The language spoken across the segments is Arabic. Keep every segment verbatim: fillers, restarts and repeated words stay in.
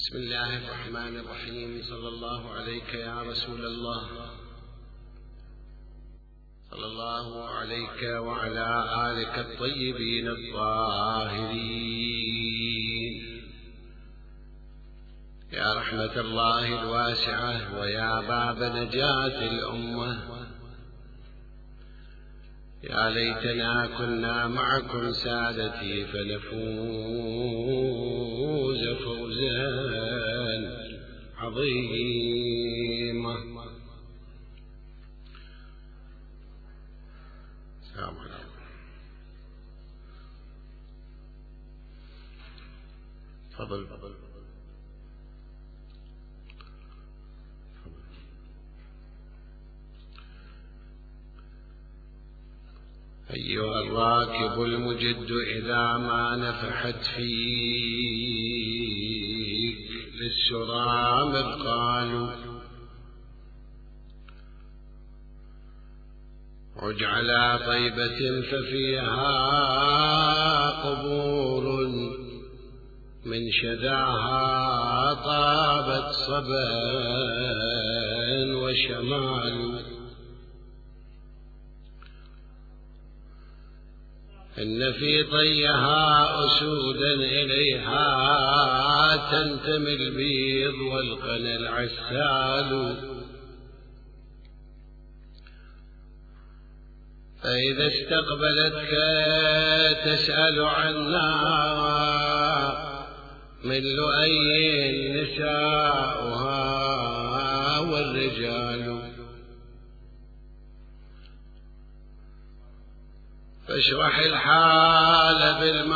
بسم الله الرحمن الرحيم. صلى الله عليك يا رسول الله، صلى الله عليك وعلى آلك الطيبين الطاهرين، يا رحمة الله الواسعة ويا باب نجاة الأمة. يا ليتنا كنا معكم سادتي فنفوز فوزا عظيما. السلام عليكم. تفضل. أيها الراكب المجد، إذا ما نفحت فيك للسرى مثقال، عج على طيبة ففيها قبور، من شذاها طابت صبا وشمال. إن في طيها أسودا إليها تنتمي البيض والقنا العسال، فإذا استقبلتك تسأل عنا من لؤي نساؤها والرجال. فاشرح الحال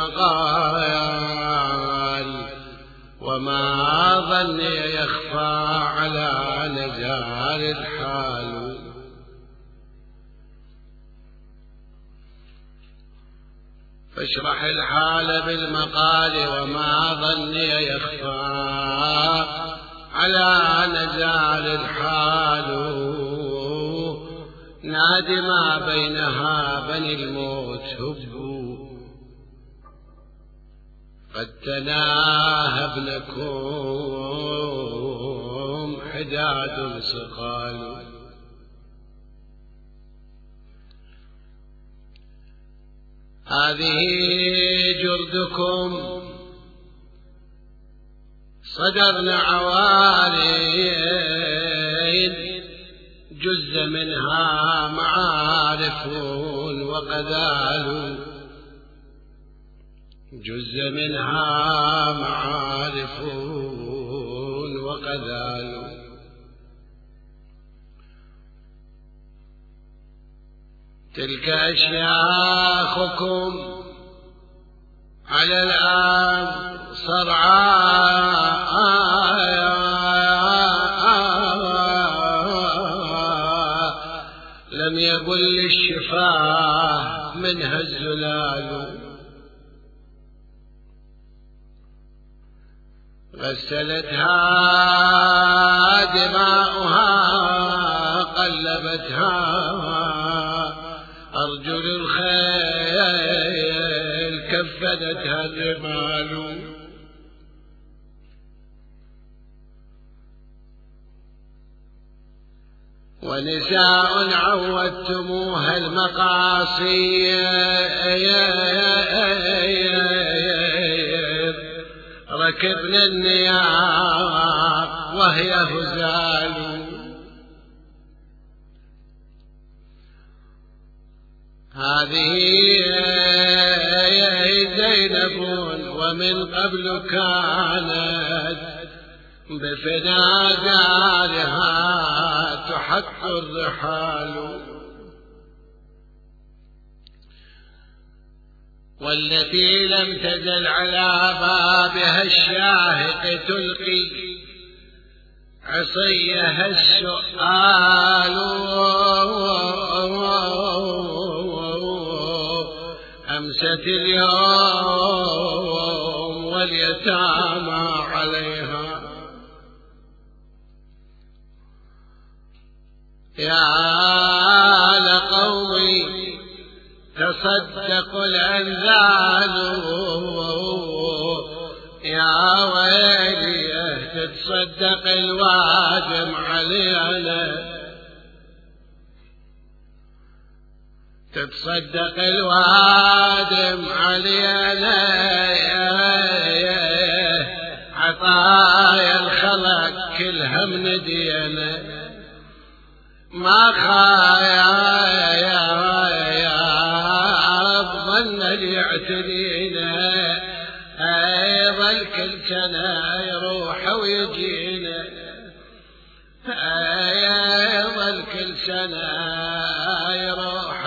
بالمقال، وما ظني يخفى على نزال الحال. فاشرح الحال بالمقال، وما ظني يخفى على نزال الحال. نادي ما بينها بني الموت هبوا، قد تناهى ابنكم حداد صقال. هذه جردكم صدرنا عوالين، جز منها معارف وقذال، جز منها معارف وقذال. تلك أشياخكم على الآن صرعاء، لم يقل للشفاه منها الزلال. غسلتها دماؤها، قلبتها أرجل الخيل، كفنتها الرمال. ونساء عودتموها المقاصي، ركبنا النياق وهي هزال. هذه زينب ومن قبل كانت بفنا دارها تحق الرحال. والتي لم تزل على بابها الشاهق تلقي عصيها السؤال. أمست اليوم واليتامى عليها. يا لقومي تصدقوا الأنذال، يا ويلي تتصدق الواجب علينا، تتصدق الوادم علينا، عطايا الخلق كلها من دينا، ما خايا يا ظن اللي يعتدينا، يظل كل سنة يروح ويجينا، يظل كل سنة يروح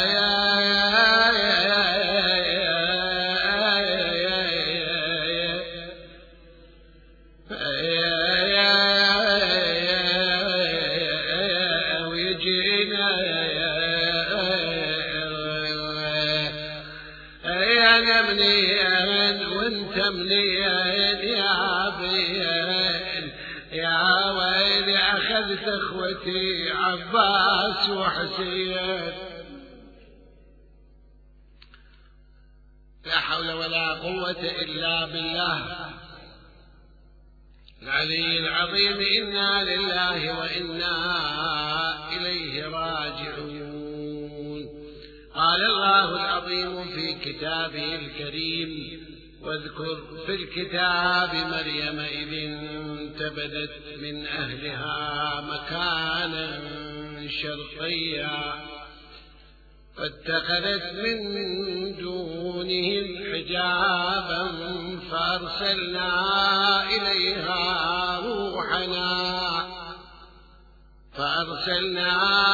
اخوتي عباس وحسين. لا حول ولا قوة إلا بالله العلي العظيم. إنا لله وإنا إليه راجعون. قال الله العظيم في كتابه الكريم: واذكر في الكتاب مريم إذ انتبذت من أهلها مكانا شرقيا فاتخذت من دونهم حجابا فأرسلنا إليها روحنا فأرسلنا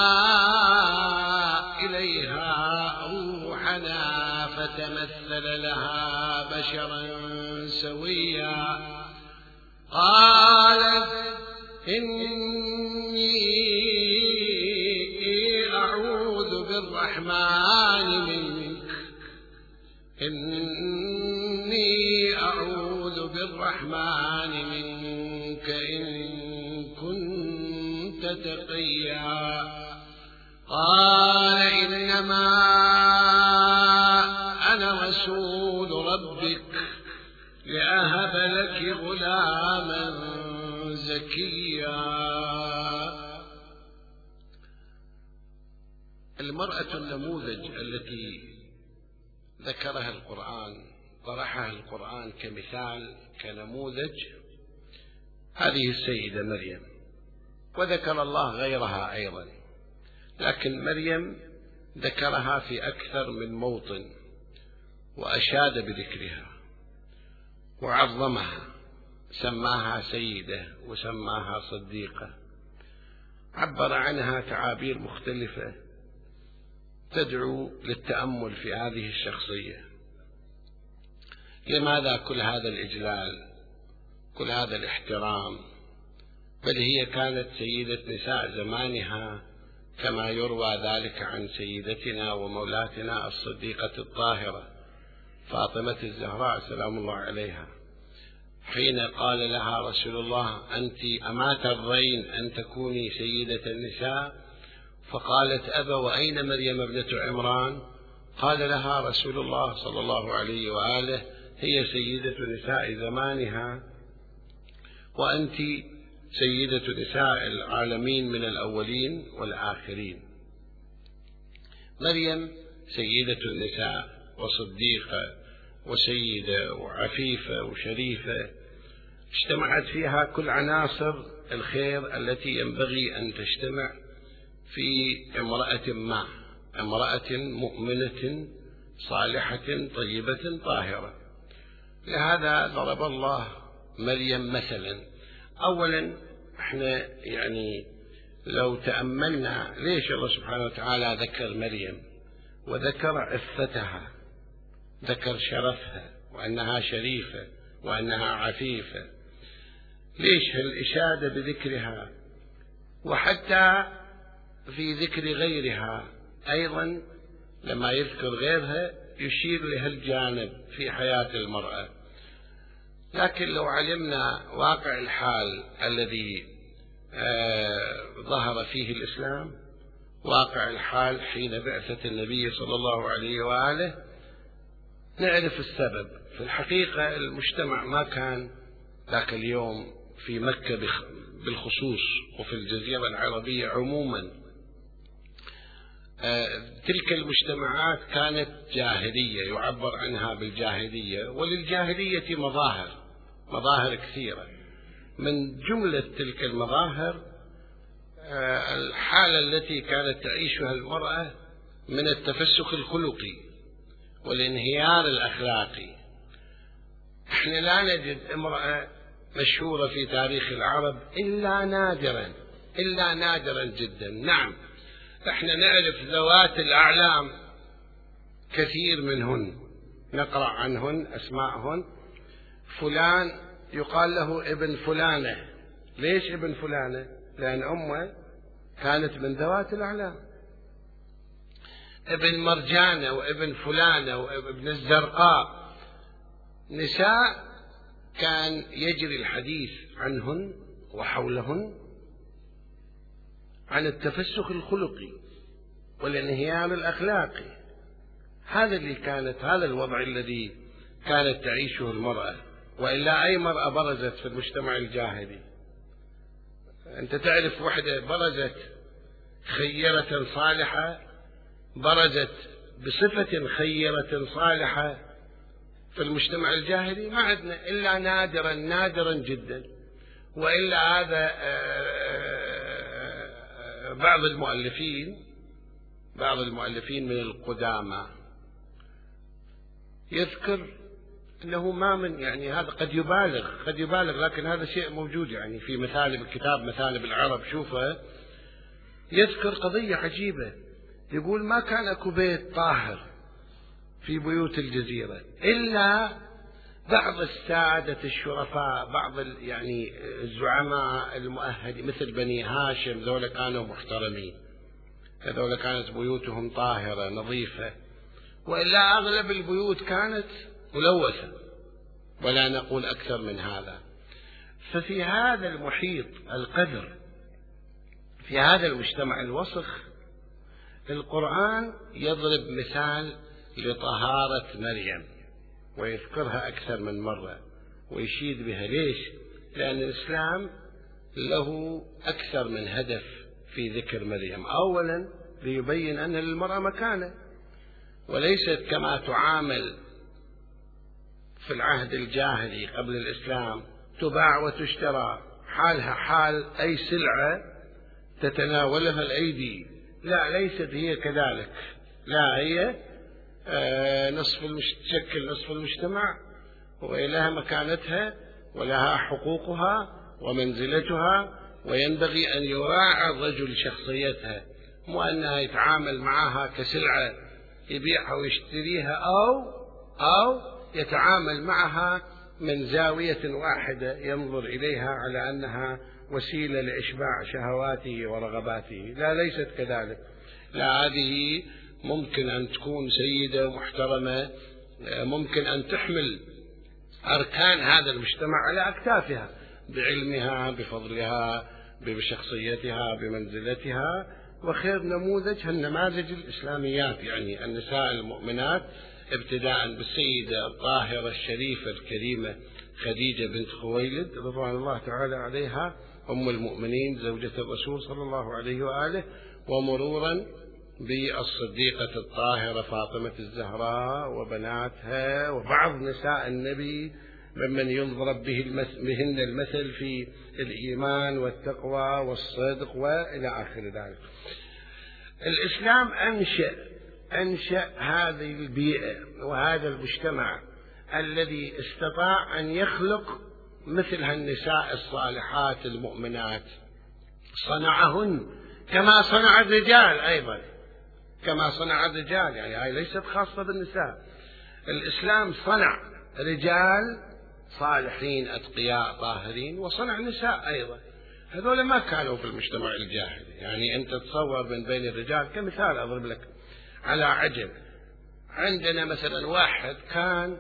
إليها روحنا فتمثل لها بشرا سويا قالت إني أعوذ بالرحمن منك إني أعوذ بالرحمن منك إن كنت تقيا قال إنما أنا رسول ربك لأهب لك غلاما زكيا. المرأة النموذج التي ذكرها القرآن طرحها القرآن كمثال كنموذج هذه السيدة مريم، وذكر الله غيرها أيضا، لكن مريم ذكرها في أكثر من موطن وأشاد بذكرها وعظمها، سماها سيدة وسماها صديقة، عبر عنها تعابير مختلفة تدعو للتأمل في هذه الشخصية. لماذا كل هذا الإجلال، كل هذا الاحترام؟ بل هي كانت سيدة نساء زمانها كما يروى ذلك عن سيدتنا ومولاتنا الصديقة الطاهرة فاطمة الزهراء سلام الله عليها، حين قال لها رسول الله: أنت أما ترضين أن تكوني سيدة النساء؟ فقالت: أبا، وأين مريم ابنة عمران؟ قال لها رسول الله صلى الله عليه وآله: هي سيدة نساء زمانها وأنت سيدة نساء العالمين من الأولين والآخرين. مريم سيدة النساء وصديقة وسيدة وعفيفة وشريفة، اجتمعت فيها كل عناصر الخير التي ينبغي أن تجتمع في امرأة ما، امرأة مؤمنة صالحة طيبة طاهرة. لهذا ضرب الله مريم مثلا. أولا احنا يعني لو تأملنا ليش الله سبحانه وتعالى ذكر مريم وذكر عفتها، ذكر شرفها وأنها شريفة وأنها عفيفة، ليش هالإشادة بذكرها؟ وحتى في ذكر غيرها أيضا لما يذكر غيرها يشير لهالجانب في حياة المرأة. لكن لو علمنا واقع الحال الذي آه ظهر فيه الإسلام، واقع الحال حين بعثة النبي صلى الله عليه وآله، نعرف السبب. في الحقيقة المجتمع ما كان ذاك اليوم في مكة بالخصوص وفي الجزيرة العربية عموما. تلك المجتمعات كانت جاهلية، يعبر عنها بالجاهلية، وللجاهلية مظاهر مظاهر كثيرة. من جملة تلك المظاهر الحالة التي كانت تعيشها المرأة من التفسخ الخلقي والانهيار الأخلاقي. احنا لا نجد امرأة مشهورة في تاريخ العرب إلا نادرا إلا نادرا جدا. نعم، احنا نعرف ذوات الأعلام كثير منهن، نقرأ عنهن أسماءهن. فلان يقال له ابن فلانة. ليش ابن فلانة؟ لأن أمه كانت من ذوات الأعلام. ابن مرجانة وابن فلانة وابن الزرقاء، نساء كان يجري الحديث عنهن وحولهن عن التفسخ الخلقي والانهيار الأخلاقي. هذا اللي كانت هذا الوضع الذي كانت تعيشه المرأة، وإلا أي مرأة برزت في المجتمع الجاهلي. أنت تعرف وحدة برزت خيرة صالحة، برزت بصفة خيرة صالحة في المجتمع الجاهلي؟ ما عندنا إلا نادرا نادرا جدا. وإلا هذا بعض المؤلفين بعض المؤلفين من القدامى يذكر أنه ما من يعني هذا قد يبالغ قد يبالغ لكن هذا شيء موجود يعني في مثالب الكتاب مثالب العرب. شوفه يذكر قضية عجيبة، يقول ما كان اكو بيت طاهر في بيوت الجزيرة إلا بعض السادة الشرفاء، بعض يعني الزعماء المؤهلين مثل بني هاشم، ذولا كانوا محترمين، هذولا كانت بيوتهم طاهرة نظيفة. وإلا أغلب البيوت كانت ملوثة، ولا نقول أكثر من هذا. ففي هذا المحيط القدر، في هذا المجتمع الوسخ، القرآن يضرب مثال لطهارة مريم ويذكرها أكثر من مرة ويشيد بها. ليش؟ لأن الإسلام له أكثر من هدف في ذكر مريم. أولا ليبين أن للمرأة مكانة، وليست كما تعامل في العهد الجاهلي قبل الإسلام، تباع وتشترى، حالها حال أي سلعة تتناولها الأيدي. لا، ليست هي كذلك. لا، هي نصف المش... تشكل نصف المجتمع، ولها مكانتها ولها حقوقها ومنزلتها، وينبغي أن يراعي الرجل شخصيتها، مو أنها يتعامل معها كسلعة يبيعها ويشتريها، أو أو يتعامل معها من زاوية واحدة ينظر إليها على أنها وسيلة لإشباع شهواته ورغباته. لا، ليست كذلك. لا، هذه ممكن أن تكون سيدة محترمة، ممكن أن تحمل أركان هذا المجتمع على أكتافها بعلمها، بفضلها، بشخصيتها، بمنزلتها. وخير نموذج النماذج الإسلاميات، يعني النساء المؤمنات، ابتداء بالسيدة الطاهرة الشريفة الكريمة خديجة بنت خويلد رضوان الله تعالى عليها أم المؤمنين زوجة الرسول صلى الله عليه وآله، ومرورا بالصديقة الطاهرة فاطمة الزهراء وبناتها وبعض نساء النبي ممن يضرب به بهن المثل في الإيمان والتقوى والصدق وإلى آخر ذلك. الإسلام أنشأ أنشأ هذه البيئة وهذا المجتمع الذي استطاع أن يخلق مثل هالنساء الصالحات المؤمنات، صنعهن كما صنع الرجال أيضا، كما صنع الرجال. يعني هاي ليست خاصة بالنساء. الإسلام صنع رجال صالحين أتقياء طاهرين، وصنع نساء أيضا. هذول ما كانوا في المجتمع الجاهلي. يعني أنت تصور من بين الرجال، كمثال أضرب لك على عجب، عندنا مثلا واحد كان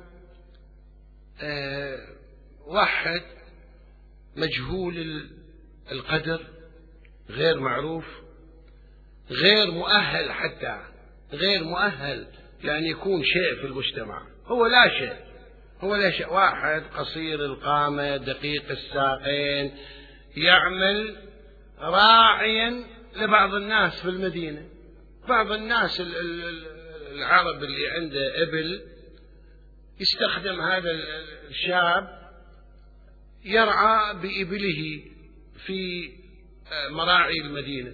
آه واحد مجهول القدر، غير معروف، غير مؤهل، حتى غير مؤهل لأن يكون شيء في المجتمع، هو لا شيء، هو ليش واحد قصير القامة دقيق الساقين يعمل راعيا لبعض الناس في المدينة. بعض الناس العرب اللي عنده إبل يستخدم هذا الشاب يرعى بإبله في مراعي المدينة.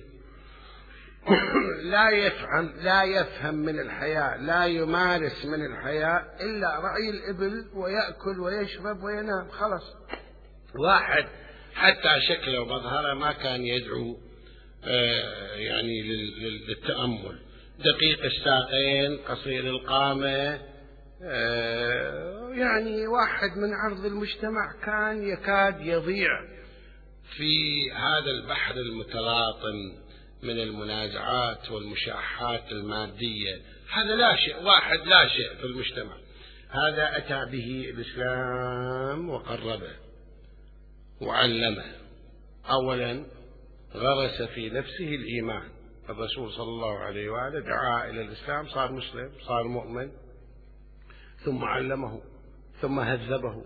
لا يفهم لا يفهم من الحياة، لا يمارس من الحياة إلا رعي الإبل ويأكل ويشرب وينام، خلص. واحد حتى شكله ومظهره ما كان يدعو يعني للتأمل، دقيق الساقين قصير القامة، يعني واحد من عرض المجتمع كان يكاد يضيع في هذا البحر المتلاطم من المنازعات والمشاحات المادية. هذا لا شيء، واحد لا شيء في المجتمع. هذا أتى به الإسلام وقربه وعلمه. أولا غرس في نفسه الإيمان، الرسول صلى الله عليه وآله دعا إلى الإسلام، صار مسلم، صار مؤمن، ثم علمه، ثم هذبه،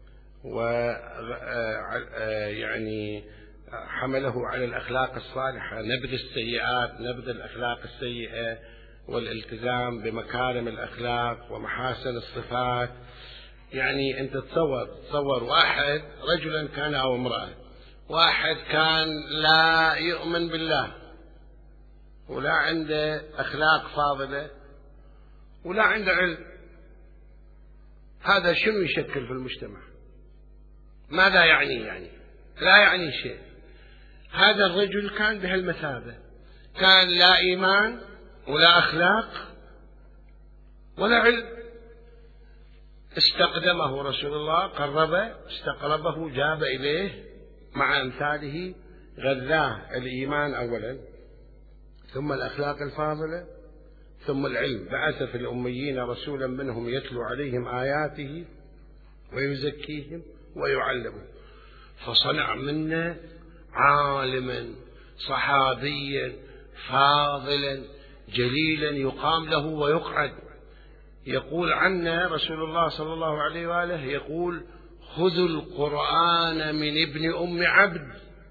ويعني حمله على الأخلاق الصالحة، نبذ السيئات، نبذ الأخلاق السيئة، والالتزام بمكارم الأخلاق ومحاسن الصفات. يعني أنت تصور تصور واحد رجلا كان أو امرأة، واحد كان لا يؤمن بالله ولا عنده أخلاق فاضلة ولا عنده علم، هذا شنو يشكل في المجتمع؟ ماذا يعني؟ يعني لا يعني شيء. هذا الرجل كان بهالمثابة، كان لا إيمان ولا أخلاق ولا علم. استقدمه رسول الله، قربه، استقربه، جاب إليه مع أمثاله، غذاه الإيمان أولا، ثم الأخلاق الفاضلة، ثم العلم. بعث في الأميين رسولا منهم يتلو عليهم آياته ويزكيهم ويعلمهم، فصنع منا عالما صحابيا فاضلا جليلا يقام له ويقعد. يقول عنه رسول الله صلى الله عليه وآله، يقول: خذوا القرآن من ابن أم عبد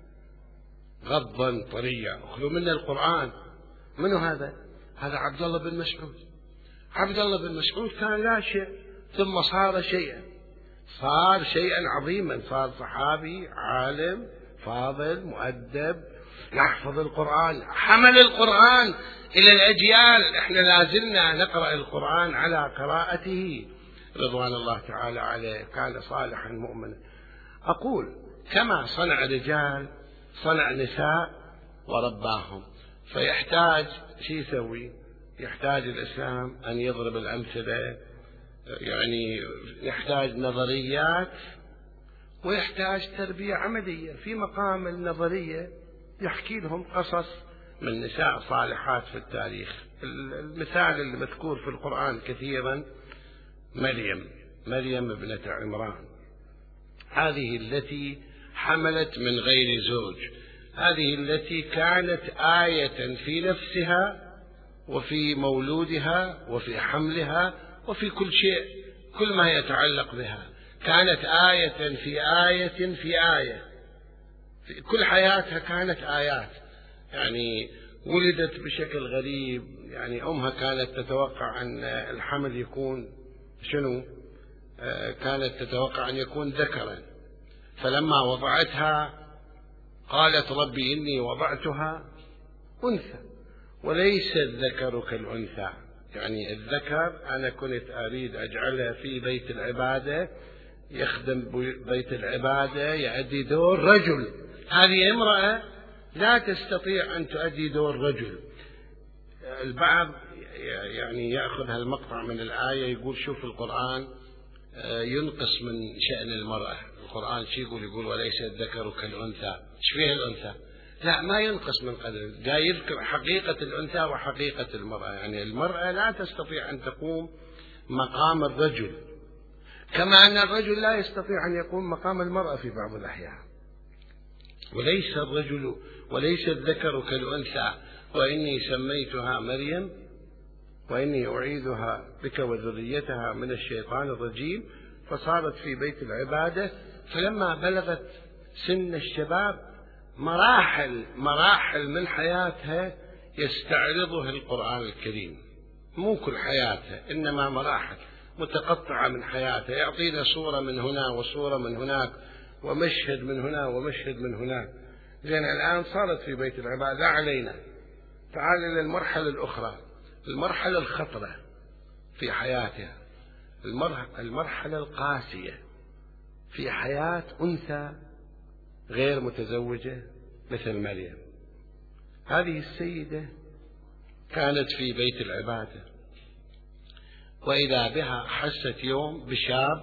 غضا طريا. أخذوا منا القرآن. منو هذا؟ هذا عبد الله بن مسعود. عبد الله بن مسعود كان لا شيء، ثم صار شيئا، صار شيئا عظيما، صار صحابي عالم فاضل مؤدب يحفظ القرآن، حمل القرآن إلى الأجيال. احنا لازلنا نقرأ القرآن على قراءته رضوان الله تعالى عليه. كان صالحا مؤمنا. أقول كما صنع رجال صنع نساء ورباهم. فيحتاج شو يسوي؟ يحتاج الإسلام أن يضرب الأمثلة، يعني يحتاج نظريات ويحتاج تربية عملية. في مقام النظرية يحكي لهم قصص من نساء صالحات في التاريخ. المثال المذكور في القرآن كثيرا مريم، مريم ابنة عمران، هذه التي حملت من غير زوج، هذه التي كانت آية في نفسها وفي مولودها وفي حملها وفي كل شيء، كل ما يتعلق بها كانت آية في آية في آية، في كل حياتها كانت آيات. يعني ولدت بشكل غريب، يعني أمها كانت تتوقع أن الحمل يكون شنو؟ آه كانت تتوقع أن يكون ذكرا، فلما وضعتها قالت: ربي إني وضعتها أنثى وليس الذكر كالأنثى. يعني الذكر أنا كنت أريد أجعلها في بيت العبادة، يخدم بيت العبادة، يؤدي دور رجل. هذه امرأة لا تستطيع أن تؤدي دور رجل. البعض يعني يأخذ هالمقطع من الآية يقول: شوف القرآن ينقص من شأن المرأة. القرآن شو يقول؟ يقول: وليس الذكر كالأنثى. ايش فيه الأنثى؟ لا، ما ينقص من قدر، جاي يذكر حقيقة الأنثى وحقيقة المرأة. يعني المرأة لا تستطيع أن تقوم مقام الرجل، كما أن الرجل لا يستطيع أن يقوم مقام المرأة في بعض الأحيان. وليس الرجل وليس الذكر كالأنثى وإني سميتها مريم وإني أعيذها بك وذريتها من الشيطان الرجيم. فصارت في بيت العبادة. فلما بلغت سن الشباب مراحل مراحل من حياتها يستعرضها القرآن الكريم، مو كل حياتها إنما مراحل متقطعة من حياتها، يعطينا صورة من هنا وصورة من هناك ومشهد من هنا ومشهد من هناك. لأن الآن صارت في بيت العبادة، لا علينا. تعال إلى المرحلة الأخرى، المرحلة الخطرة في حياتها، المرحلة القاسية في حياة أنثى غير متزوجة مثل مريم. هذه السيدة كانت في بيت العبادة، وإذا بها حست يوم بشاب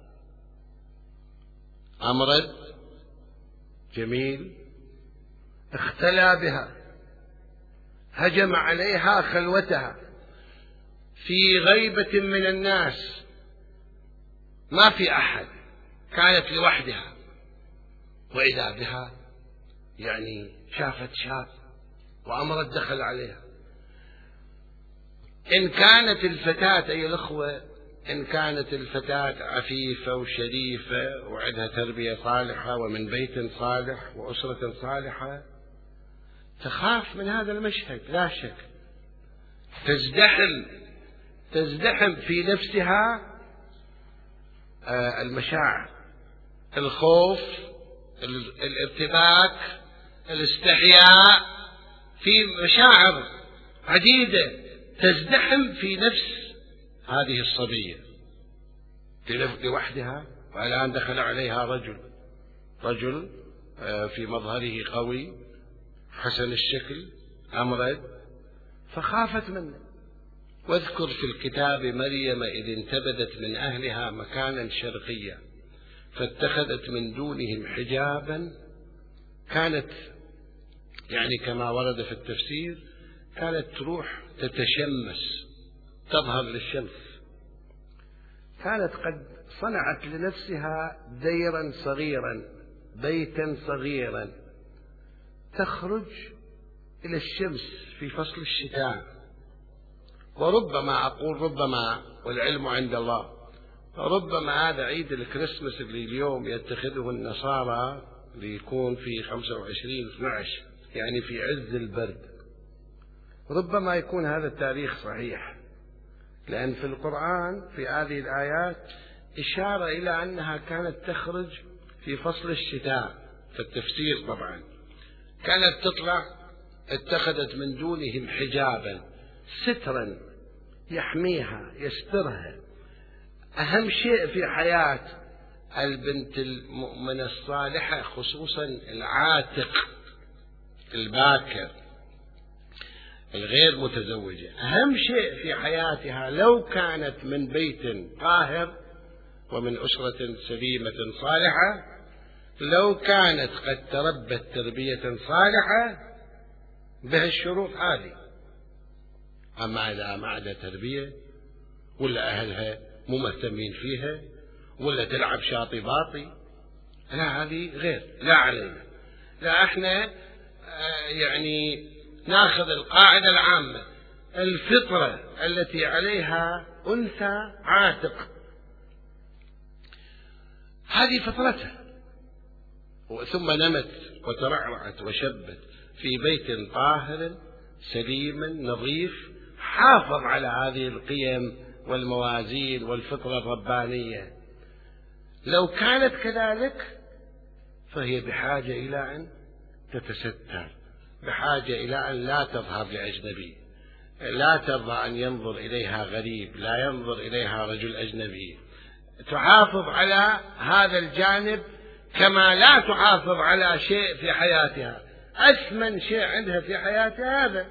أمرد جميل اختلى بها، هجم عليها خلوتها في غيبة من الناس، ما في أحد، كانت لوحدها، وإذا بها يعني شافت شاب وأمرد دخل عليها. إن كانت الفتاة أيها الأخوة، إن كانت الفتاة عفيفة وشريفة وعندها تربية صالحة ومن بيت صالح وأسرة صالحة، تخاف من هذا المشهد لا شك، تزدحم تزدحم في نفسها المشاعر، الخوف، الارتباك، الاستحياء، في مشاعر عديدة تزدحم في نفس هذه الصبية لوحدها. والآن دخل عليها رجل رجل في مظهره قوي حسن الشكل أمرد، فخافت منه. واذكر في الكتاب مريم إذ انتبذت من أهلها مكانا شرقيا فاتخذت من دونهم حجابا، كانت يعني كما ورد في التفسير كانت تروح تتشمس تظهر للشمس، كانت قد صنعت لنفسها ديرا صغيرا بيتا صغيرا تخرج إلى الشمس في فصل الشتاء. وربما أقول ربما والعلم عند الله، ربما هذا عيد الكريسماس اللي اليوم يتخذه النصارى ليكون في خمسة وعشرين اثنا عشر يعني في عز البرد، ربما يكون هذا التاريخ صحيح، لأن في القرآن في هذه الآيات إشارة إلى أنها كانت تخرج في فصل الشتاء. في التفسير طبعا كانت تطلع، اتخذت من دونهم حجابا سترا يحميها يسترها. أهم شيء في حياة البنت المؤمنة الصالحة خصوصا العاتق الباكر الغير متزوجة، أهم شيء في حياتها لو كانت من بيت طاهر ومن أسرة سليمة صالحة، لو كانت قد تربت تربية صالحة بهالشروط هذه. أما إذا ما عندها تربية ولا أهلها مو مهتمين فيها ولا تلعب شاطي باطي، لا هذه غير، لا علينا. لا احنا يعني ناخذ القاعدة العامة، الفطرة التي عليها أنثى عاتق هذه فطرتها، ثم نمت وترعرعت وشبت في بيت طاهر سليم نظيف حافظ على هذه القيم والموازين والفطرة الربانية. لو كانت كذلك فهي بحاجة إلى أن تتستر، بحاجة إلى أن لا تظهر لأجنبي، لا ترضى أن ينظر إليها غريب، لا ينظر إليها رجل أجنبي، تحافظ على هذا الجانب كما لا تحافظ على شيء في حياتها. أثمن شيء عندها في حياتها هذا،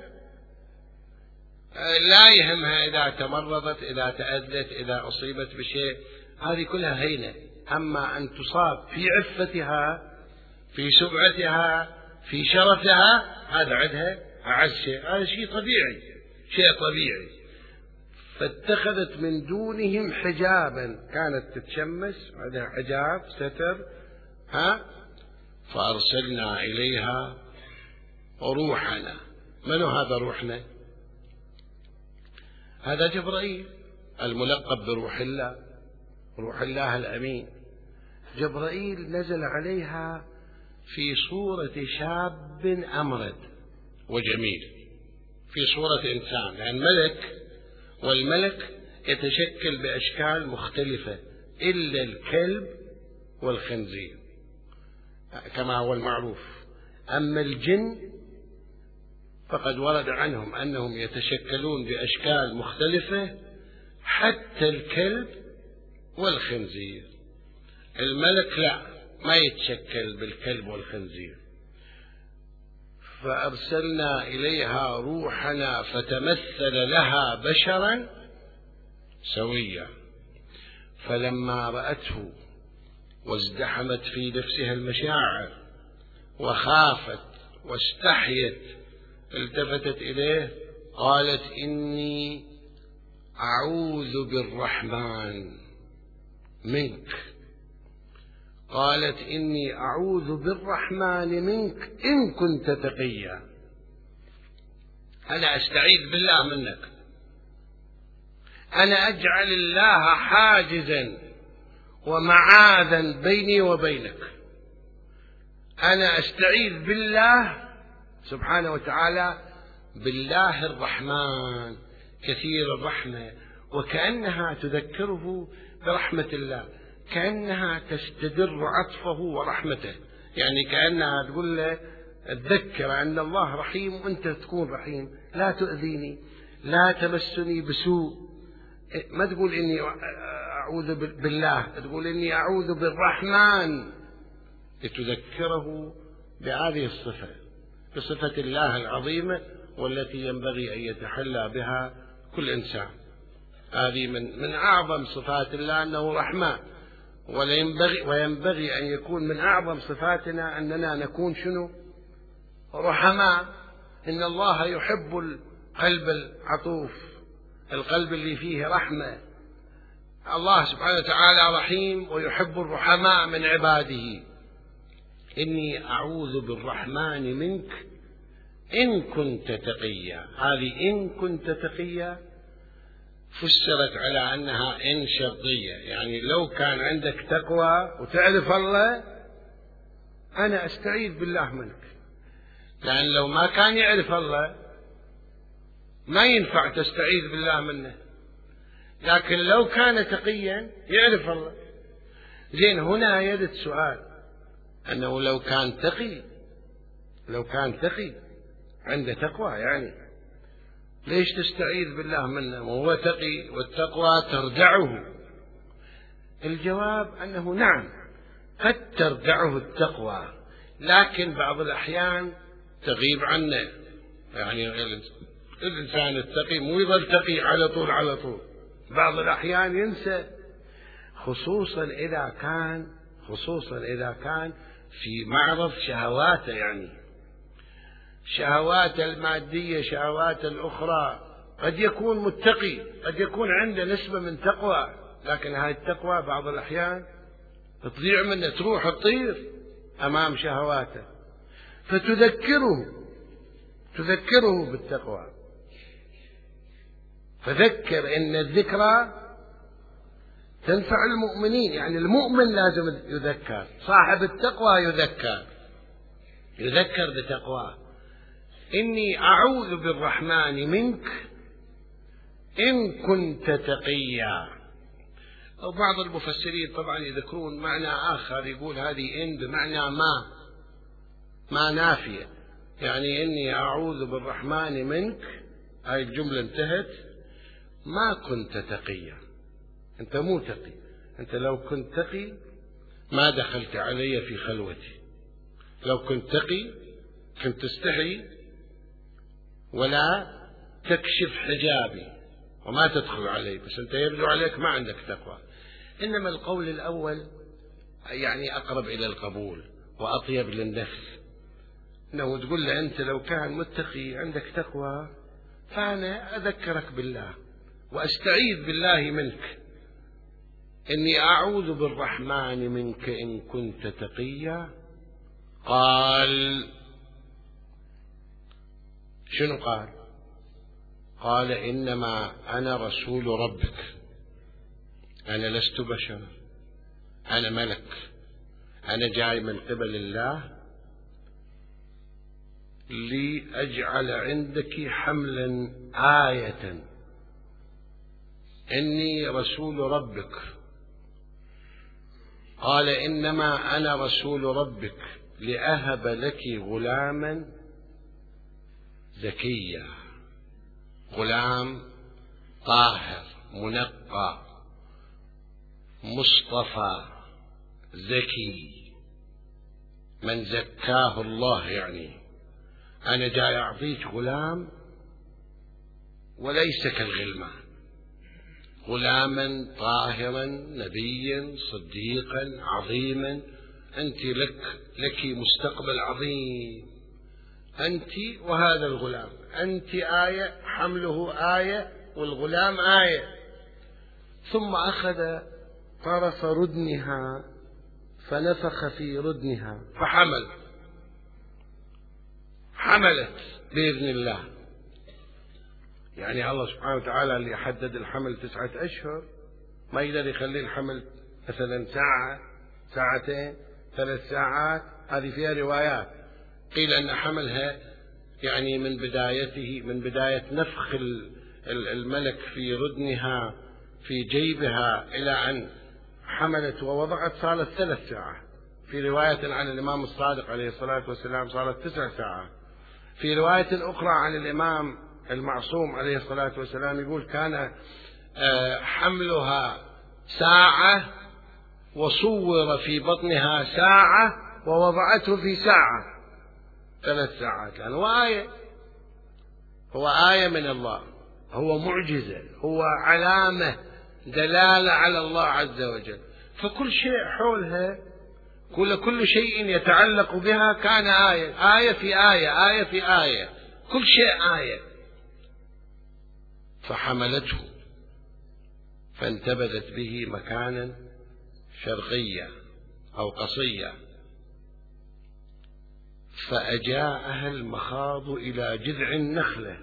لا يهمها إذا تمرضت، إذا تأذت، إذا أصيبت بشيء، هذه كلها هينة. أما أن تصاب في عفتها، في سبعتها، في شرفها، هذا عندها أعز شيء، هذا شيء طبيعي، شيء طبيعي. فاتخذت من دونهم حجابا، كانت تتشمس عندها حجاب ستر، ها فأرسلنا إليها روحنا. من هذا روحنا؟ هذا جبرائيل الملقب بروح الله، روح الله الأمين. جبرائيل نزل عليها في صورة شاب أمرد وجميل، في صورة إنسان، يعني ملك، والملك يتشكل بأشكال مختلفة إلا الكلب والخنزير كما هو المعروف. أما الجن فقد ورد عنهم أنهم يتشكلون بأشكال مختلفة حتى الكلب والخنزير. الملك لا، ما يتشكل بالكلب والخنزير. فأرسلنا إليها روحنا فتمثل لها بشرا سويا، فلما رأته وازدحمت في نفسها المشاعر وخافت واستحيت التفتت إليه قالت إني أعوذ بالرحمن منك، قالت إني أعوذ بالرحمن منك إن كنت تقيا. أنا أستعيذ بالله منك، أنا أجعل الله حاجزا ومعاذا بيني وبينك، أنا أستعيذ بالله سبحانه وتعالى، بالله الرحمن كثير الرحمة، وكأنها تذكره برحمة الله، كأنها تستدر عطفه ورحمته، يعني كأنها تقول له تذكر أن الله رحيم وأنت تكون رحيم، لا تؤذيني، لا تمسني بسوء. ما تقول إني أعوذ بالله، تقول إني أعوذ بالرحمن، لتذكره بهذه الصفة، بصفة الله العظيمة والتي ينبغي أن يتحلى بها كل إنسان. هذه من من أعظم صفات الله أنه رحمن، وينبغي وينبغي أن يكون من أعظم صفاتنا أننا نكون شنو؟ رحماء. إن الله يحب القلب العطوف، القلب اللي فيه رحمة. الله سبحانه وتعالى رحيم ويحب الرحماء من عباده. إني أعوذ بالرحمن منك إن كنت تقيا. هذه إن كنت تقيا فسرت على أنها إن شرطية، يعني لو كان عندك تقوى وتعرف الله أنا أستعيذ بالله منك. لأن لو ما كان يعرف الله ما ينفع تستعيذ بالله منه، لكن لو كان تقيا يعرف الله. زين، هنا يرد سؤال أنه لو كان تقي، لو كان تقي عنده تقوى، يعني ليش تستعيذ بالله منه وهو تقي والتقوى تردعه؟ الجواب أنه نعم قد تردعه التقوى، لكن بعض الأحيان تغيب عنه. يعني الإنسان التقي مو يظل تقي على طول على طول، بعض الأحيان ينسى، خصوصا إذا كان خصوصا إذا كان في معرض شهواته، يعني شهوات المادية، شهوات الأخرى. قد يكون متقي، قد يكون عنده نسبة من تقوى، لكن هذه التقوى بعض الأحيان تضيع منه، تروح تطير أمام شهواته، فتذكره تذكره بالتقوى. فذكر إن الذكرى تنفع المؤمنين، يعني المؤمن لازم يذكر، صاحب التقوى يذكر يذكر بتقواه. إني أعوذ بالرحمن منك إن كنت تقيا. وبعض المفسرين طبعا يذكرون معنى آخر، يقول هذه إن بمعنى ما ما نافية، يعني إني أعوذ بالرحمن منك، هاي الجملة انتهت، ما كنت تقيا. أنت مو تقي، أنت لو كنت تقي ما دخلت علي في خلوتي، لو كنت تقي كنت تستحي ولا تكشف حجابي وما تدخل علي، بس أنت يبدو عليك ما عندك تقوى. إنما القول الأول يعني أقرب إلى القبول وأطيب للنفس، أنه تقول له أنت لو كان متقي عندك تقوى فأنا أذكرك بالله وأستعيذ بالله منك. إني أعوذ بالرحمن منك إن كنت تقيا. قال شنو قال؟ قال إنما أنا رسول ربك. أنا لست بشرا، أنا ملك، أنا جاي من قبل الله لأجعل عندك حملا آية إني رسول ربك. قال إنما أنا رسول ربك لأهب لك غلاما زكيا، غلام طاهر منقى مصطفى زكي من زكاه الله. يعني أنا جاي أعطيك غلام وليس كالغلمان، غلاما طاهرا نبيا صديقا عظيما. أنت لك لك مستقبل عظيم، أنت وهذا الغلام، أنت آية، حمله آية والغلام آية. ثم أخذ طرف ردنها فنفخ في ردنها فحمل، حملت بإذن الله. يعني الله سبحانه وتعالى اللي حدد الحمل تسعة أشهر ما يقدر يخلي الحمل مثلا ساعة ساعتين ثلاث ساعات. هذه فيها روايات، قيل أن حملها يعني من بدايته من بداية نفخ الملك في ردنها في جيبها إلى أن حملت ووضعت صارت ثلاث ساعات. في رواية عن الإمام الصادق عليه الصلاة والسلام صارت تسع ساعات. في رواية أخرى عن الإمام المعصوم عليه الصلاة والسلام يقول كان حملها ساعة وصور في بطنها ساعة ووضعته في ساعة، ثلاث ساعات. لأنه هو آية، هو آية من الله، هو معجزة، هو علامة دلالة على الله عز وجل. فكل شيء حولها، كل كل شيء يتعلق بها كان آية، آية في آية، آية في آية، كل شيء آية. فحملته فانتبذت به مكانا شرقيا أو قصيا، فأجاءها المخاض إلى جذع النخلة.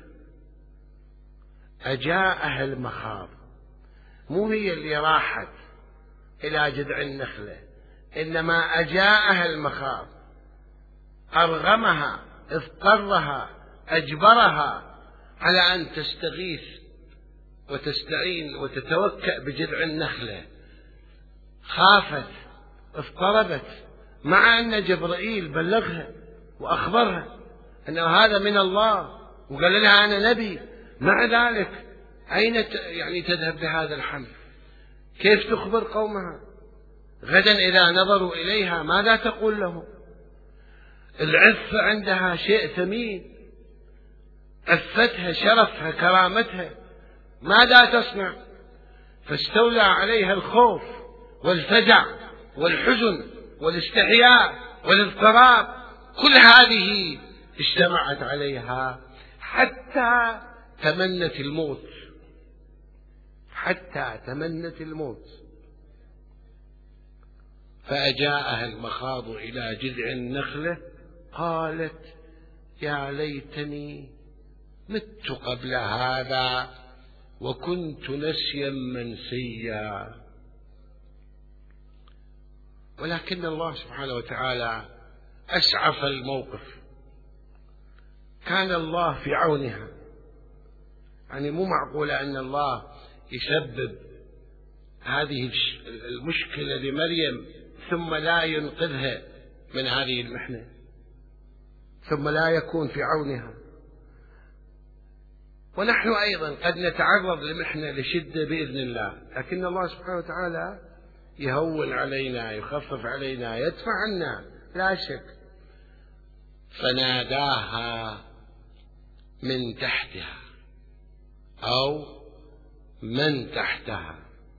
أجاءها المخاض، مو هي اللي راحت إلى جذع النخلة، إنما أجاءها المخاض، أرغمها، اضطرها، أجبرها على أن تستغيث وتستعين وتتوكأ بجذع النخلة. خافت، اضطربت، مع أن جبرائيل بلغها وأخبرها أنه هذا من الله وقال لها أنا نبي، مع ذلك أين يعني تذهب بهذا الحمل؟ كيف تخبر قومها؟ غدا إذا نظروا إليها ماذا تقول لهم؟ العفة عندها شيء ثمين، عفتها، شرفها، كرامتها، ماذا تصنع؟ فاستولى عليها الخوف والفزع والحزن والاستحياء والاضطراب، كل هذه اجتمعت عليها حتى تمنت الموت، حتى تمنت الموت. فأجاءها المخاض إلى جذع النخلة قالت يا ليتني مت قبل هذا وكنت نسيا منسيا. ولكن الله سبحانه وتعالى أسعف الموقف، كان الله في عونها. يعني مو معقولة أن الله يسبب هذه المشكلة لمريم ثم لا ينقذها من هذه المحنة، ثم لا يكون في عونها. ونحن أيضا قد نتعرض لمحنة لشدة بإذن الله، لكن الله سبحانه وتعالى يهون علينا، يخفف علينا، يدفع عنا لا شك. فناداها من تحتها أو من تحتها،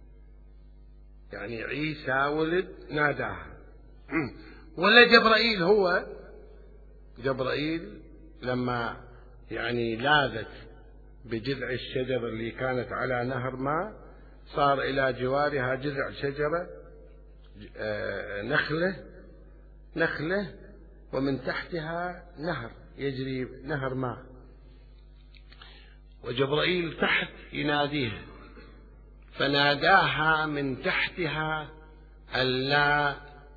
يعني عيسى ولد ناداها. ولا جبرائيل، هو جبرائيل لما يعني لاذت بجذع الشجرة اللي كانت على نهر ماء صار إلى جوارها جذع شجرة نخلة نخلة ومن تحتها نهر يجري نهر ماء، وجبرائيل تحت يناديه فناداها من تحتها ألا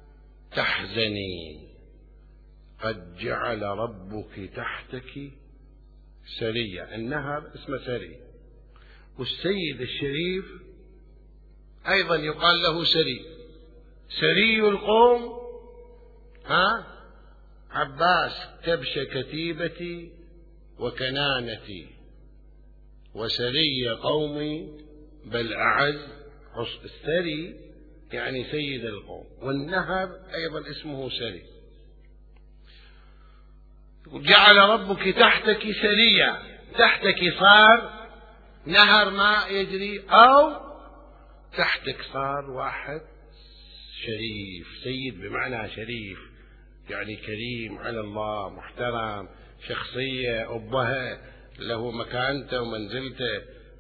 تحزني قد جعل ربك تحتك سريا. النهر اسمه سري، والسيد الشريف أيضا يقال له سري. سري القوم ها عباس كبش كتيبتي وكنانتي، وسري قومي بل أعز. السري يعني سيد القوم، والنهر أيضا اسمه سري. جعل ربك تحتك سريا، تحتك صار نهر ماء يجري، أو تحتك صار واحد شريف. سيد بمعنى شريف، يعني كريم على الله، محترم، شخصية، أبها له مكانته ومنزلته.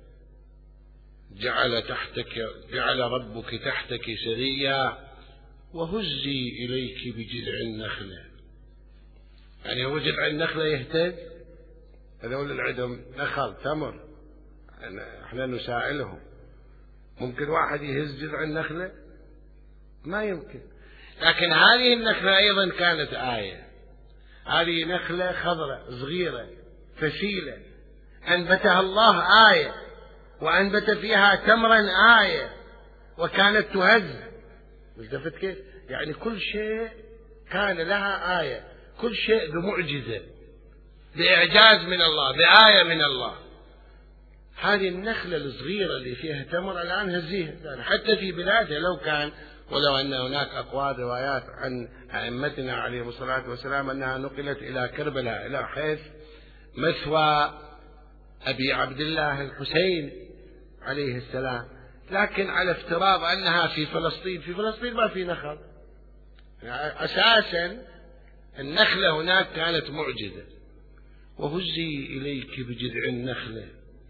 جعل تحتك جعل ربك تحتك سريا وهزي إليك بجذع النخلة. يعني هو جذع النخلة يهتز؟ هذول اللي عندهم نخل تمر احنا نسائلهم، ممكن واحد يهز جذع النخلة؟ ما يمكن. لكن هذه النخلة أيضا كانت آية. هذه نخلة خضراء صغيرة فسيلة أنبتها الله آية، وأنبت فيها تمرا آية، وكانت تهز. ملتفت كيف؟ يعني كل شيء كان لها آية، كل شيء بمعجزة، بإعجاز من الله، بآية من الله. هذه النخلة الصغيرة اللي فيها تمر الآن هزيها، يعني حتى في بلادها لو كان، ولو أن هناك أقوال روايات عن أئمتنا عليهم الصلاة والسلام أنها نقلت إلى كربلاء، إلى حيث مثوى أبي عبد الله الحسين عليه السلام، لكن على افتراض أنها في فلسطين. في فلسطين ما في نخل، يعني أساسا النخلة هناك كانت معجزة. وهزي إليك بجذع النخلة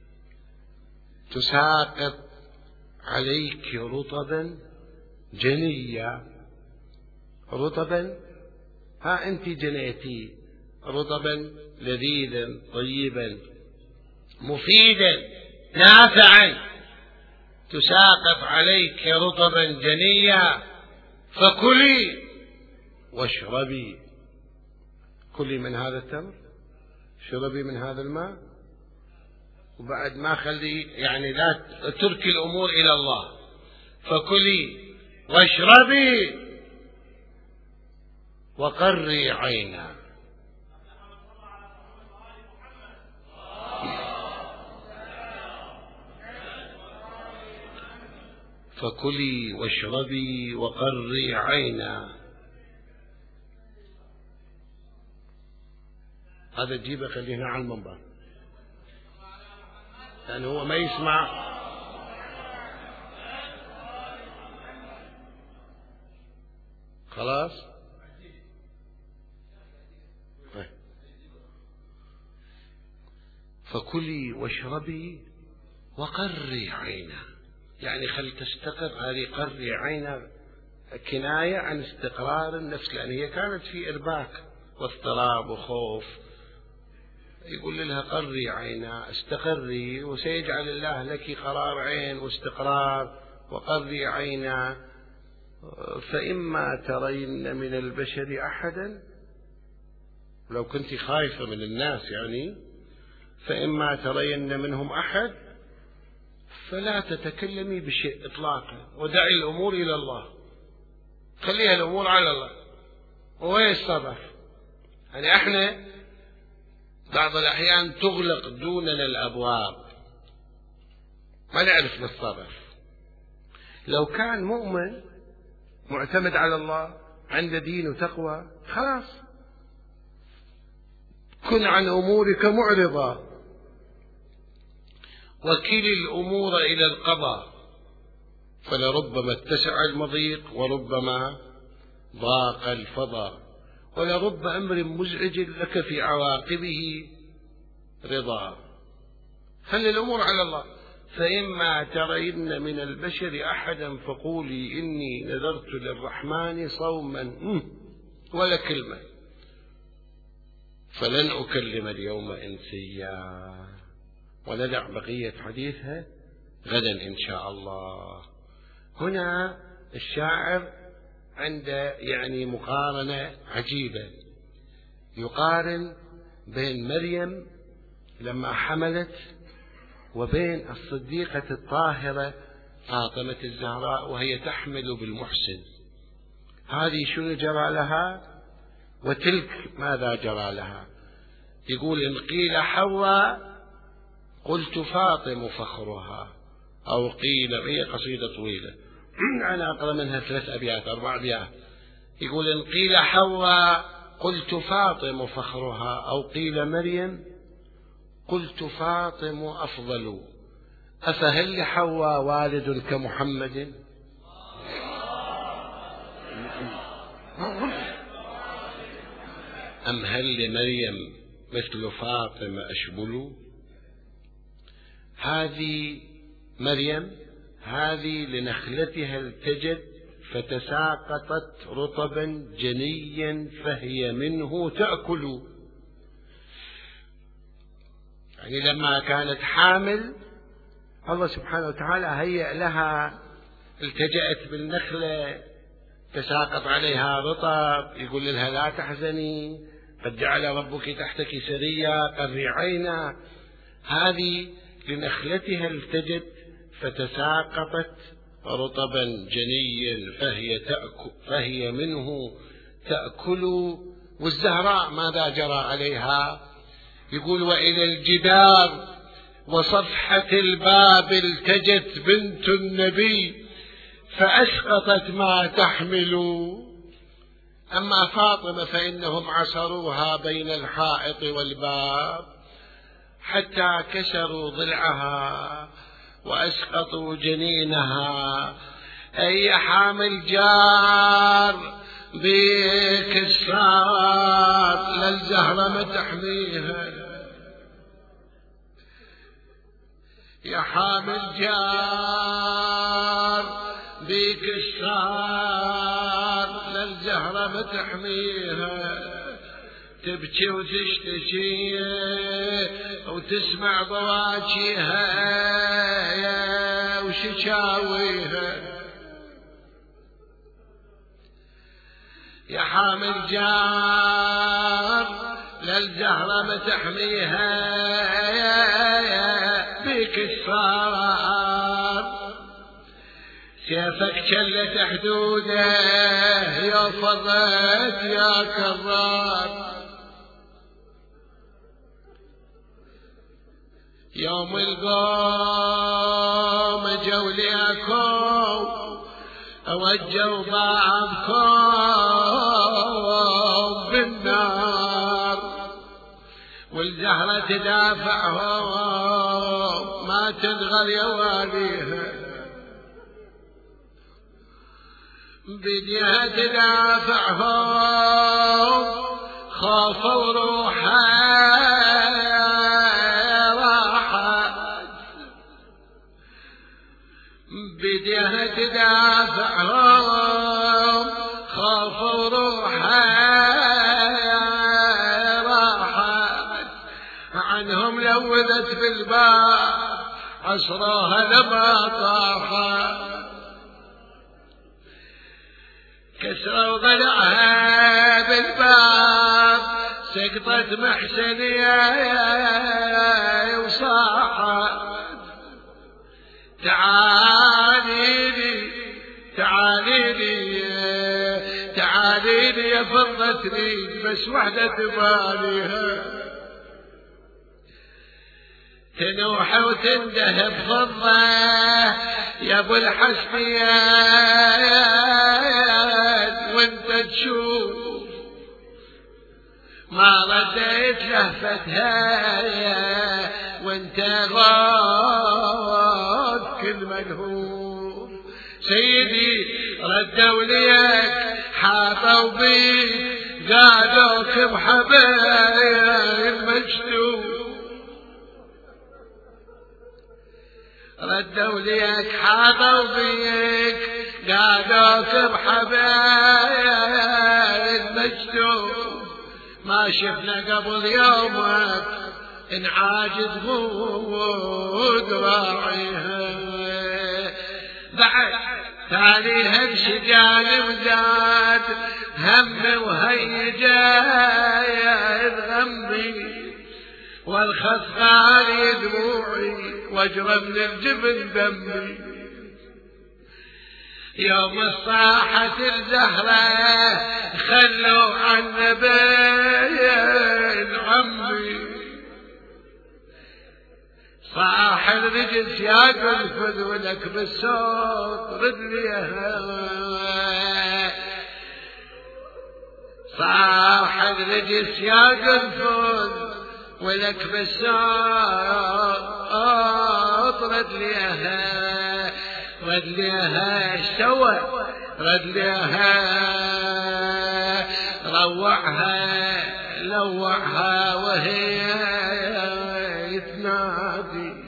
تساقط عليك رطبا جنيا. رطبا، ها أنت جنيتي رطبا لذيذا طيبا مفيدا نافعا، تساقط عليك رطبا جنيا، فكلي واشربي. كلي من هذا التمر، شربي من هذا الماء، وبعد ما خلي يعني لا تركي الأمور إلى الله. فكلي واشربي وقري عينا. فكلي واشربي وقري عينا. هذا تجيبه خلينا على المنبر، لأنه هو ما يسمع. خلاص فكلي واشربي وقري عينا، يعني خل تستقر. هذه قري عينا كناية عن استقرار النفس، لأن هي كانت في إرباك واضطراب وخوف. يقول لها قري عينا، استقري، وسيجعل الله لك قرار عين واستقرار. وقري عينا فإما ترين من البشر أحدا، لو كنت خايفة من الناس يعني، فإما ترين منهم أحد فلا تتكلمي بشيء إطلاقا، ودعي الأمور إلى الله، خليها الأمور على الله وهو يتصرف. يعني احنا بعض الأحيان تغلق دوننا الأبواب، ما نعرف نتصرف. لو كان مؤمن معتمد على الله عنده دين وتقوى، خلاص كن عن أمورك معرضا، وكل الأمور إلى القضاء، فلربما اتسع المضيق وربما ضاق الفضاء، ولرب أمر مزعج لك في عواقبه رضا. خلي الأمور على الله. فإما ترين من البشر أحدا فقولي إني نذرت للرحمن صوما ولا كلمة فلن أكلم اليوم إنسيا. وندع بقية حديثها غدا إن شاء الله. هنا الشاعر عنده يعني مقارنة عجيبة، يقارن بين مريم لما حملت وبين الصديقة الطاهرة فاطمة الزهراء وهي تحمل بالمحسن. هذه شنو جرى لها وتلك ماذا جرى لها؟ يقول إن قيل حواء قلت فاطم فخرها، أو قيل، هي قصيدة طويلة أنا أقرأ منها ثلاث أبيات أربع أبيات. يقول إن قيل حواء قلت فاطم فخرها، أو قيل مريم قلت فاطم أفضل، أفهل لحواء والد كمحمد؟ أم هل لمريم مثل فاطمة أشبل؟ هذه مريم هذه لنخلتها التجت فتساقطت رطبا جنيا فهي منه تأكل. يعني لما كانت حامل الله سبحانه وتعالى هيأ لها، التجأت بالنخلة تساقط عليها رطب، يقول لها لا تحزني قد جعل ربك تحتك سريا قري عينا. هذه لنخلتها التجت فتساقطت رطبا جنيا فهي, تأكل فهي منه تأكل. والزهراء ماذا جرى عليها؟ يقول وإلى الجدار وصفحة الباب التجت بنت النبي فأسقطت ما تحمل. أما فاطمة فإنهم عصروها بين الحائط والباب حتى كسروا ضلعها وأسقطوا جنينها. أي حامل جار بك الصار للزهرة ما تحميها، يا حامل جار بك الصار للزهرة ما تحميها. تبكي وتشتكي وتسمع ضواجيها وشكاويها. يا حامل جار للزهرة ما تحميها بك الصار. سيفك شلت حدوده يا فضت يا كرار. يوم القوم جوليكم اوجوا بعضكم بالنار، والزهرة تدافعهم ما تنغل يواليها، بديها تدافعهم خافوا روحها بديها تدافعهم خافوا روحها راحت عنهم لوذت بالباب عصروها لما طاحت. كسروا ضلعها بالباب سقطت محسنية وصاحت. تعالي لي تعالي لي تعالي لي يا فضتني بس وحدة تباليها. تنوح وتنده بفضة يا ابو الحسنيات وانت تشوف ما رديت لهفتها وانت غاد كل ملهوف. سيدي ردوا ليك حاطوا بيك قالوك بحبايب مجدوب. ردوا ليك حاطوا بيك قالوك بحبايب مجدوب. ما شفنا قبل يومك انعاجز بود راعيها. بعد تاليها بشجان زاد هم وهيجا يذغمني والخص غالي دموعي واجرى من الجبن دمي يوم الصاحة الزهرة خلوا عنا بين عمي صاح الرجس يا قنفذ ولك بالصوت رد ليها صاح الرجس يا قنفذ ولك بالصوت رد ليها رد ليها اشتوى رد ليها روعها لوعها وهي يتنادي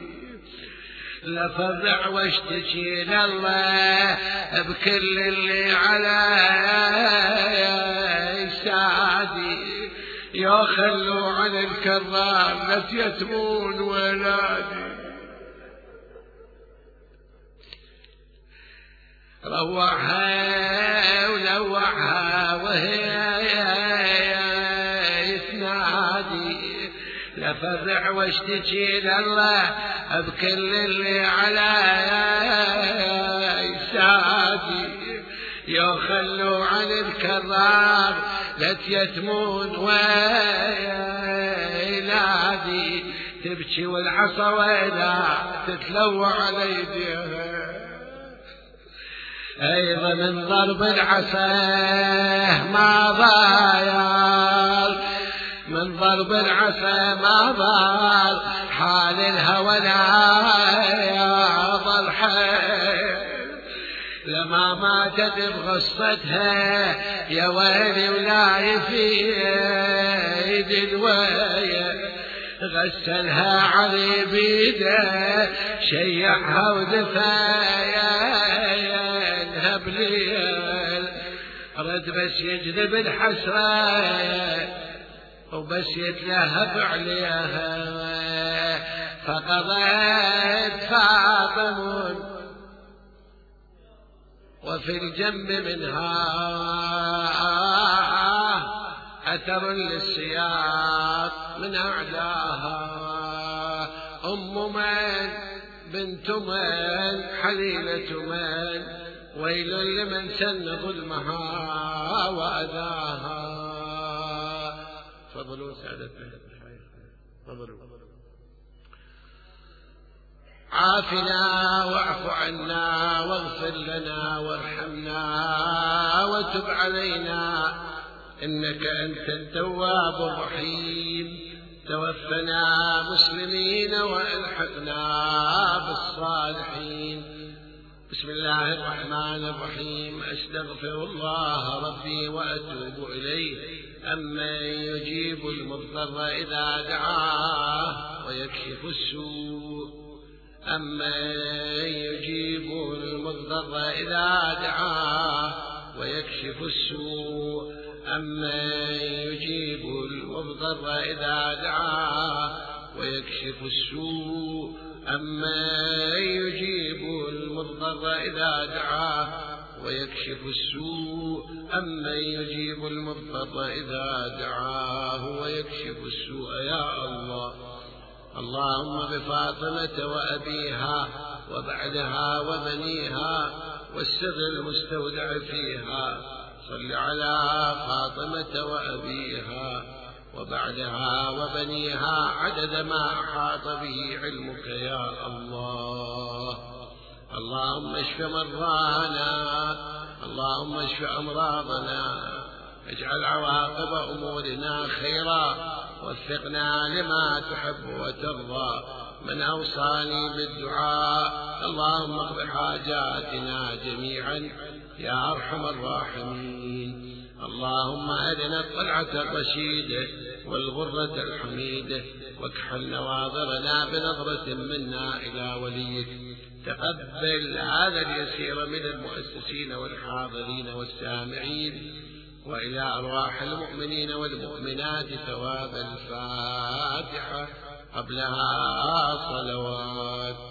لفظع واشتكي لله بكل اللي على سعدي يا خلوا عن الكرام ناس يتمون ولادي روعها ولوعها وهي يتنادي لفظع واشتكي لله بكل اللي على سادي يا خلوا عن الكرار لا يتمون وينادي تبكي والعصا ولا تتلوع على يديها أيضا من ضرب العصا ما ضاير من ضرب العصا ما ضار حال الهوى لا ضل حيل لما ماتت بغصتها يا ويلي ولا يفيد الويل غسلها علي بيده شيعها ودفايا ينهب ليل رد بس يجذب الحسرة وبس يتلهب عليها فقضت فاطم وفي الجنب منها أثر للسياط من أعلاها أم من بنت من حليلة من ويل لمن سن ظلمها وأذاها تفضلوا سادتنا تفضلوا عافنا واعف عنا واغفر لنا وارحمنا وتب علينا إنك أنت التواب الرحيم توفنا مسلمين وألحقنا بالصالحين بسم الله الرحمن الرحيم أستغفر الله ربي وأتوب إليه أمن يجيب المضطر إذا دعاه ويكشف السوء أمن يجيب المضطر إذا دعاه ويكشف السوء أمن يجيب المضطر إذا دعاه ويكشف السوء أمن يجيب المضطر إذا دعاه ويكشف السوء أمن يجيب المضطر إذا دعاه ويكشف السوء يا الله اللهم بفاطمة وأبيها وبعدها وبنيها والسر المستودع فيها صل على فاطمة وأبيها وبعدها وبنيها عدد ما أحاط به علمك يا الله اللهم اشف مرضانا اللهم اشف أمراضنا اجعل عواقب أمورنا خيرا وفقنا لما تحب وترضى من أوصاني بالدعاء اللهم اقض حاجاتنا جميعا يا أرحم الراحمين اللهم أرنا الطلعة الرشيدة والغرة الحميدة واكحل نواظرنا بنظرة منا إلى وليك تقبل هذا اليسير من المؤسسين والحاضرين والسامعين وإلى أرواح المؤمنين والمؤمنات ثواب الفاتحة قبلها صلوات